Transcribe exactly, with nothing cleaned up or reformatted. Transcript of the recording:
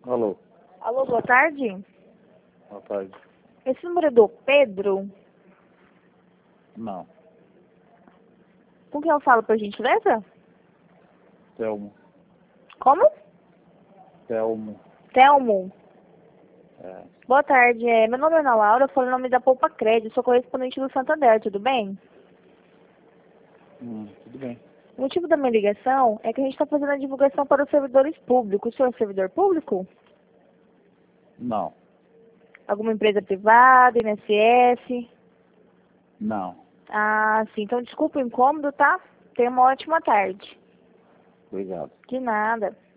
Alô, Alô, boa tarde. boa tarde. Esse número é do Pedro? Não, Com quem eu falo, por gentileza? Telmo. Como? Telmo. Telmo. É, Boa tarde. É, meu nome é Ana Laura, eu falo em nome da Poupa Crédito, sou correspondente do Santander, tudo bem? hum, tudo bem. O motivo da minha ligação é que a gente está fazendo a divulgação para os servidores públicos. O senhor é servidor público? Não, Alguma empresa privada, I N S S? não. Ah, sim. Então, desculpa o incômodo, tá? Tenha uma ótima tarde. Obrigado. De nada.